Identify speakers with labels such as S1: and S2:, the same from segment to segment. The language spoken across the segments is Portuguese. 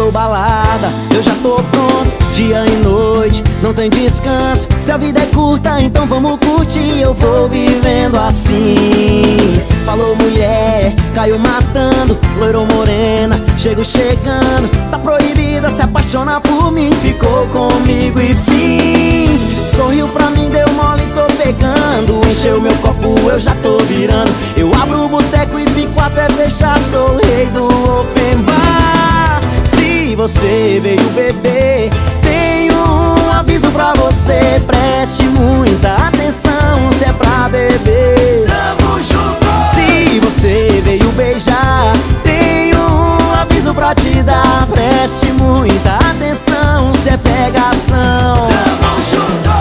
S1: Falou balada, eu já tô pronto. Dia e noite, não tem descanso. Se a vida é curta, então vamos curtir. Eu vou vivendo assim. Falou mulher, caiu matando. Loiro morena, chego chegando. Tá proibida, se apaixona por mim. Ficou comigo e fim. Sorriu pra mim, deu mole, tô pegando. Encheu meu copo, eu já tô virando. Eu abro o boteco e fico até fechar. Sou o rei do open bar. Se você veio beber, tenho um aviso pra você. Preste muita atenção, se é pra beber,
S2: tamo junto!
S1: se você veio beijar, tenho um aviso pra te dar. Preste muita atenção, se é pegação,
S2: Tamo junto!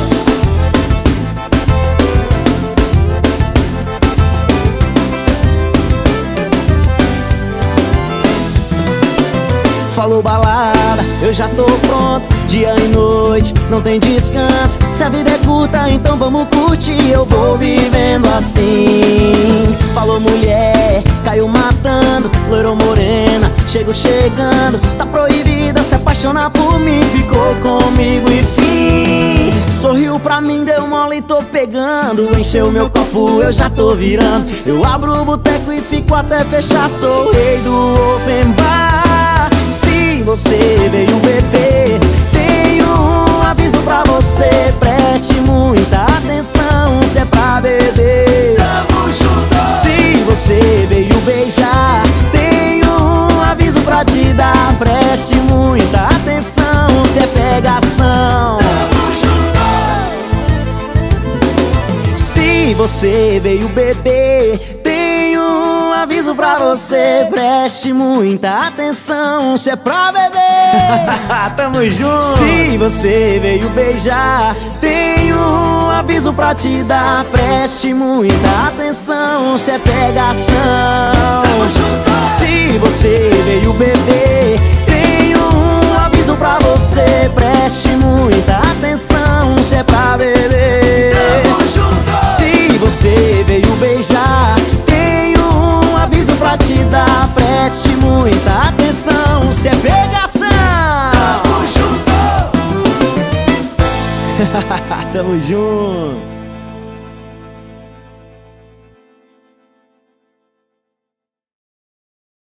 S1: Falou balada, eu já tô pronto. Dia e noite, não tem descanso. Se a vida é curta, então vamos curtir. Eu vou vivendo assim. Falou mulher, caiu matando. Loiro morena, chego chegando. Tá proibida, se apaixona por mim. Ficou comigo e fim. Sorriu pra mim, deu mole, tô pegando. Encheu meu copo, eu já tô virando. Eu abro o boteco e fico até fechar. Sou o rei do open bar. Se você veio beber, tenho um aviso pra você. Preste muita atenção, se é pra beber,
S2: Tamo junto!
S1: se você veio beijar, tenho um aviso pra te dar. Preste muita atenção, se é pegação,
S2: Tamo junto!
S1: se você veio beber, tenho um aviso pra você. Preste muita atenção, se é pra beber,
S3: Tamo junto!
S1: se você veio beijar, tenho um aviso pra te dar. Preste muita atenção, se é pegação,
S2: Tamo junto!
S1: se você veio beber, tenho um aviso pra você. Preste muita atenção, se é pra beber,
S2: Tamo junto!
S1: se você veio beijar, tenho um aviso pra te dar. Preste muita atenção, se é pegação.
S2: Tamo junto!
S3: Tamo junto!